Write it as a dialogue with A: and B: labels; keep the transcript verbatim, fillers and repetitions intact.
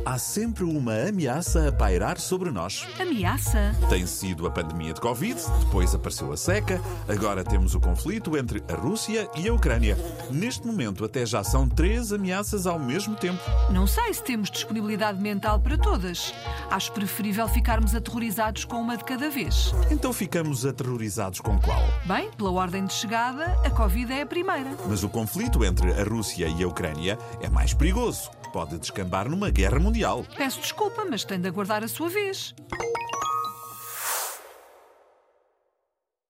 A: Há sempre uma ameaça a pairar sobre nós.
B: Ameaça?
A: Tem sido a pandemia de Covid, depois apareceu a seca, agora temos o conflito entre a Rússia e a Ucrânia. Neste momento até já são três ameaças ao mesmo tempo.
B: Não sei se temos disponibilidade mental para todas. Acho preferível ficarmos aterrorizados com uma de cada vez.
A: Então ficamos aterrorizados com qual?
B: Bem, pela ordem de chegada, a Covid é a primeira.
A: Mas o conflito entre a Rússia e a Ucrânia é mais perigoso. Pode descambar numa guerra mundial.
B: Peço desculpa, mas tem de aguardar a sua vez.